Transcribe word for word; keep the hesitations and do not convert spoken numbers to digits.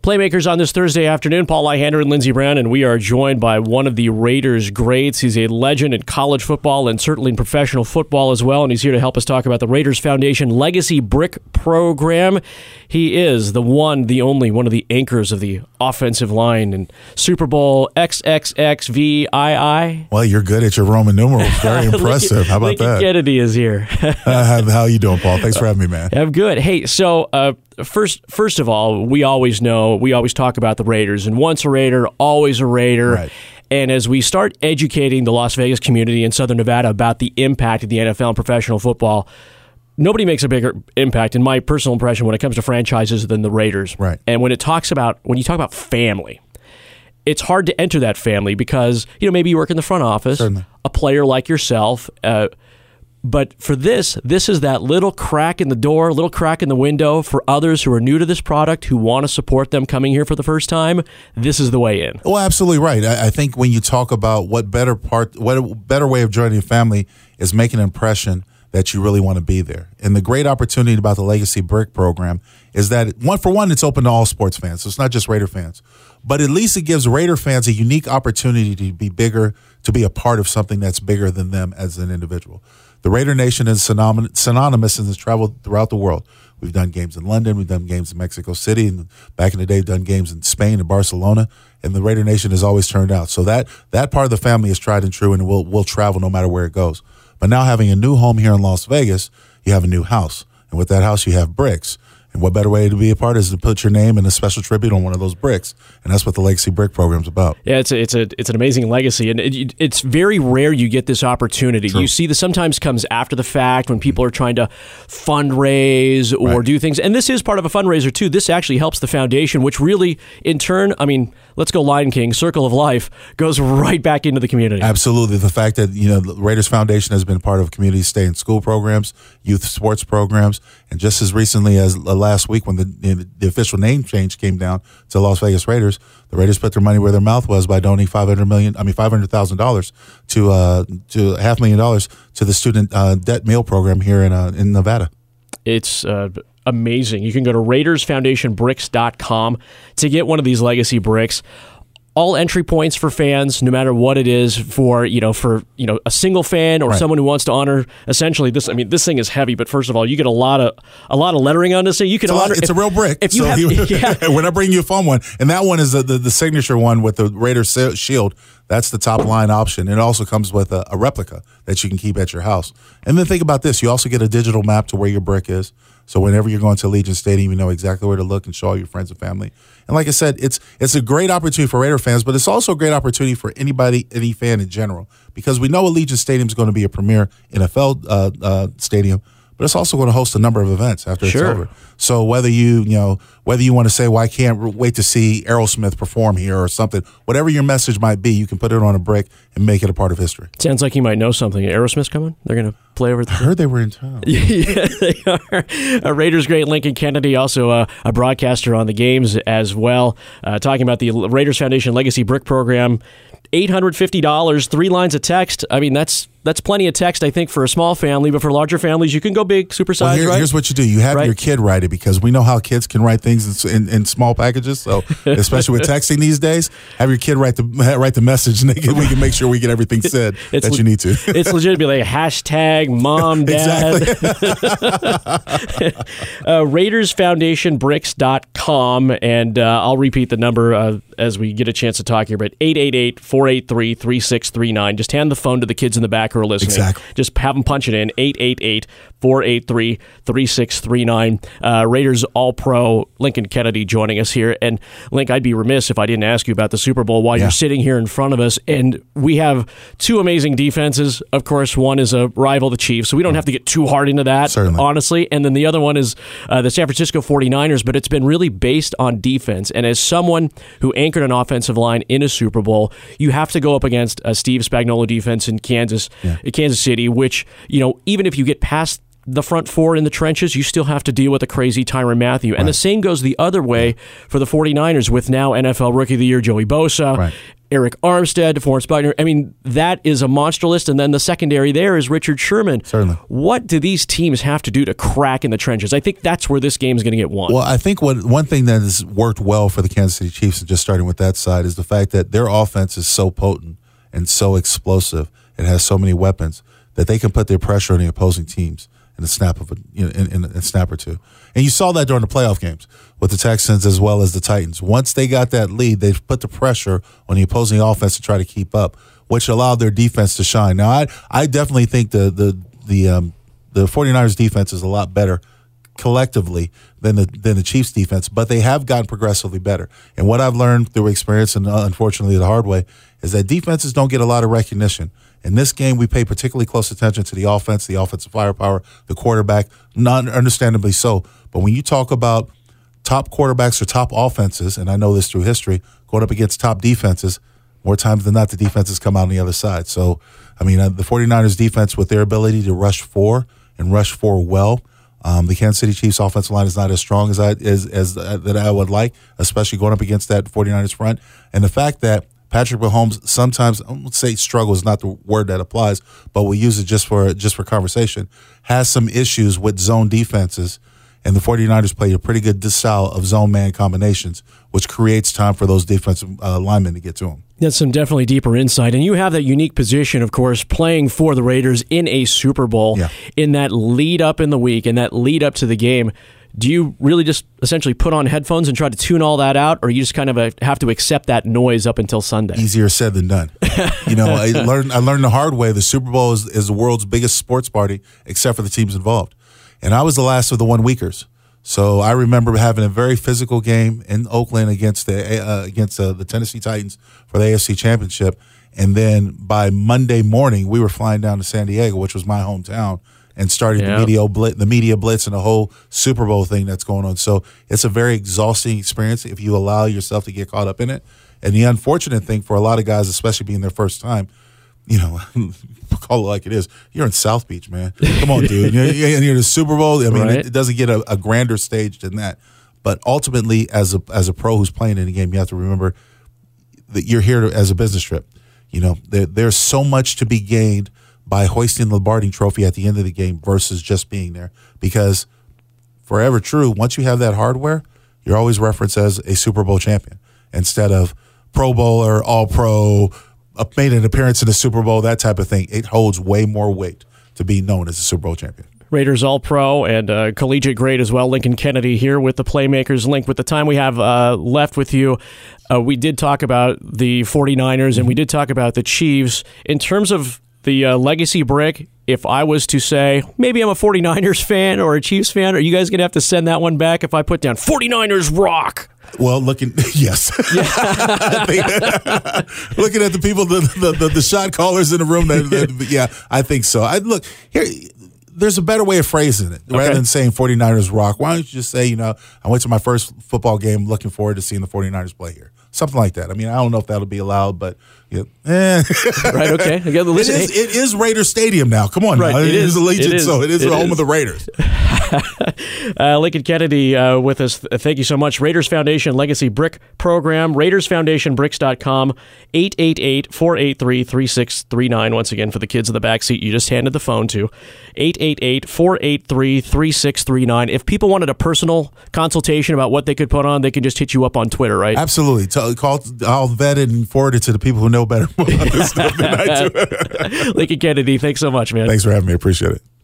Playmakers on this Thursday afternoon, Paul Lyhander and Lindsey Brown, and we are joined by one of the Raiders greats. He's a legend in college football and certainly in professional football as well, and he's here to help us talk about the Raiders Foundation Legacy Brick Program. He is the one, the only, one of the anchors of the offensive line in Super Bowl X X X V I I. Well, you're good at your Roman numerals. Very impressive. Lincoln, How about Lincoln that? Kennedy is here. uh, how, how you doing, Paul? Thanks for having me, man. I'm good. Hey, so uh, first, first of all, we always know, we always talk about the Raiders, and once a Raider, always a Raider. Right. And as we start educating the Las Vegas community in Southern Nevada about the impact of the N F L and professional football, nobody makes a bigger impact, in my personal impression, when it comes to franchises than the Raiders. Right. And when it talks about, when you talk about family, it's hard to enter that family because, you know, maybe you work in the front office, Certainly. a player like yourself, uh, but for this, this is that little crack in the door, little crack in the window for others who are new to this product, who want to support them coming here for the first time. This is the way in. Well, absolutely right. I, I think when you talk about what better part, what better way of joining a family is making an impression that you really want to be there. And the great opportunity about the Legacy Brick Program is that, one for one, it's open to all sports fans. So it's not just Raider fans. But at least it gives Raider fans a unique opportunity to be bigger, to be a part of something that's bigger than them as an individual. The Raider Nation is synonymous, synonymous and has traveled throughout the world. We've done games in London, we've done games in Mexico City, and back in the day, we've done games in Spain and Barcelona, and the Raider Nation has always turned out. So that that part of the family is tried and true, and will will travel no matter where it goes. But now having a new home here in Las Vegas, you have a new house. And with that house, you have bricks. And what better way to be a part is to put your name and a special tribute on one of those bricks. And that's what the Legacy Brick Program's about. Yeah, it's a, it's a it's an amazing legacy, and it, it's very rare you get this opportunity. True. You see, this sometimes comes after the fact when people are trying to fundraise or Right. do things, and this is part of a fundraiser too. This actually helps the foundation, which really, in turn, I mean, let's go Lion King, Circle of Life, goes right back into the community. Absolutely. The fact that, you know, the Raiders Foundation has been part of community stay and school programs, youth sports programs, and just as recently as last week when the the official name change came down to Las Vegas Raiders, the Raiders put their money where their mouth was by donating five hundred million I mean five hundred thousand dollars to uh to half million dollars to the student uh, debt meal program here in uh, in Nevada. It's uh, amazing. You can go to Raiders Foundation Bricks dot com to get one of these legacy bricks. All entry points for fans, no matter what it is, for you know, for you know, a single fan or Right. someone who wants to honor. Essentially, this. I mean, this thing is heavy, but first of all, you get a lot of a lot of lettering on this thing. You can It's, a, honor. it's if, a real brick. If you so have, he, yeah. when I bring you a fun one, and that one is the, the, the signature one with the Raiders shield. That's the top line option. It also comes with a, a replica that you can keep at your house. And then think about this. You also get a digital map to where your brick is. So whenever you're going to Allegiant Stadium, you know exactly where to look and show all your friends and family. And like I said, it's it's a great opportunity for Raider fans, but it's also a great opportunity for anybody, any fan in general, because we know Allegiant Stadium is going to be a premier N F L uh, uh, stadium, but it's also going to host a number of events after Sure. it's over. So whether you, you know, whether you want to say, well, I can't wait to see Aerosmith perform here or something, whatever your message might be, you can put it on a brick and make it a part of history. Sounds like you might know something. Aerosmith's coming. They're going to play over. I heard they were in town. Yeah, they are. A Raiders great Lincoln Kennedy, also a, a broadcaster on the games as well, uh, talking about the Raiders Foundation Legacy Brick Program. eight hundred fifty dollars, three lines of text. I mean, that's that's plenty of text, I think, for a small family, but for larger families, you can go big, supersize, Well, here, right? Here's what you do. You have Right. your kid write it, because we know how kids can write things in, in, in small packages. So especially with texting these days, have your kid write the write the message, and they can, we can make sure we get everything said It's that le- you need to. It's legitimately like hashtag mom, dad. uh, Raiders Foundation Bricks dot com, and uh, I'll repeat the number uh, as we get a chance to talk here, but eight eight eight, four eight three, three six three nine. Just hand the phone to the kids in the back who are listening. Exactly. Just have them punch it in, eight eight eight, four eight three, three six three nine. Uh, Raiders All-Pro Lincoln Kennedy joining us here. And, Link, I'd be remiss if I didn't ask you about the Super Bowl while Yeah. you're sitting here in front of us. And we have two amazing defenses. Of course, one is a rival, the Chiefs, so we don't have to get too hard into that, Certainly. honestly. And then the other one is uh, the San Francisco forty-niners, but it's been really based on defense. And as someone who anchored an offensive line in a Super Bowl, you have to go up against a Steve Spagnuolo defense in Kansas, Yeah. Kansas City, which, you know, even if you get past the front four in the trenches, you still have to deal with a crazy Tyrann Mathieu. And Right. the same goes the other way for the forty-niners with now N F L Rookie of the Year Joey Bosa. Right. Eric Armstead, DeForest Buckner. I mean, that is a monster list. And then the secondary there is Richard Sherman. Certainly. What do these teams have to do to crack in the trenches? I think that's where this game is going to get won. Well, I think what one thing that has worked well for the Kansas City Chiefs, and just starting with that side, is the fact that their offense is so potent and so explosive and has so many weapons that they can put their pressure on the opposing teams in a snap of a you know, in, in a snap or two. And you saw that during the playoff games with the Texans as well as the Titans. Once they got that lead, they put the pressure on the opposing offense to try to keep up, which allowed their defense to shine. Now, I I definitely think the the the um, the 49ers defense is a lot better collectively than the than the Chiefs defense, but they have gotten progressively better. And what I've learned through experience, and unfortunately the hard way, is that defenses don't get a lot of recognition. In this game, we pay particularly close attention to the offense, the offensive firepower, the quarterback, not understandably so. But when you talk about top quarterbacks or top offenses, and I know this through history, going up against top defenses, more times than not, the defenses come out on the other side. So, I mean, uh, the 49ers defense, with their ability to rush four and rush four well, um, the Kansas City Chiefs offensive line is not as strong as I as, as uh, that I would like, especially going up against that 49ers front. And the fact that Patrick Mahomes sometimes, I won't say struggle is not the word that applies, but we'll use it just for just for conversation, has some issues with zone defenses, and the 49ers play a pretty good style of zone man combinations, which creates time for those defensive uh, linemen to get to him. That's some definitely deeper insight. And you have that unique position, of course, playing for the Raiders in a Super Bowl, yeah. in that lead up in the week and that lead up to the game. Do you really just essentially put on headphones and try to tune all that out, or you just kind of a, have to accept that noise up until Sunday? Easier said than done. You know, I learned I learned the hard way. The Super Bowl is, is the world's biggest sports party, except for the teams involved. And I was the last of the one-weekers. So I remember having a very physical game in Oakland against the uh, against uh, the Tennessee Titans for the A F C Championship. And then by Monday morning, we were flying down to San Diego, which was my hometown, and starting yeah. the media blitz, the media blitz, and the whole Super Bowl thing that's going on. So it's a very exhausting experience if you allow yourself to get caught up in it. And the unfortunate thing for a lot of guys, especially being their first time, you know, call it like it is. You're in South Beach, man. Come on, dude. You're, you're in the Super Bowl. I mean, right. it, it doesn't get a, a grander stage than that. But ultimately, as a as a pro who's playing in the game, you have to remember that you're here to, as a business trip. You know, there, there's so much to be gained by hoisting the Lombardi Trophy at the end of the game versus just being there. Because forever true, once you have that hardware, you're always referenced as a Super Bowl champion instead of Pro Bowler, All-Pro, made an appearance in the Super Bowl, that type of thing. It holds way more weight to be known as a Super Bowl champion. Raiders All-Pro and uh, collegiate grade as well. Lincoln Kennedy here with the Playmakers Link. With the time we have uh, left with you, uh, we did talk about the 49ers and we did talk about the Chiefs. In terms of the uh, legacy brick, if I was to say, maybe I'm a 49ers fan or a Chiefs fan, are you guys going to have to send that one back if I put down 49ers rock? Well, looking, yes. Yeah. Looking at the people, the, the, the, the shot callers in the room, that, that, yeah, I think so. I Look, here, there's a better way of phrasing it. Rather okay. than saying 49ers rock, why don't you just say, you know, I went to my first football game looking forward to seeing the 49ers play here. Something like that. I mean, I don't know if that'll be allowed, but yeah. Eh. Right, okay. Again, listen, it, is, it is Raider Stadium now. Come on, right, now. It, it is Allegiant, it is, so it is it the home is. of the Raiders. uh, Lincoln Kennedy uh, with us. Thank you so much. Raiders Foundation Legacy Brick Program, Raiders Foundation Bricks dot com, eight eight eight, four eight three, three six three nine. Once again, for the kids in the backseat, you just handed the phone to, eight eight eight, four eight three, three six three nine. If people wanted a personal consultation about what they could put on, they can just hit you up on Twitter, right? Absolutely. Tell, call, I'll vet it and forward it to the people who know better about this stuff than I do. Lincoln Kennedy, thanks so much, man. Thanks for having me. Appreciate it.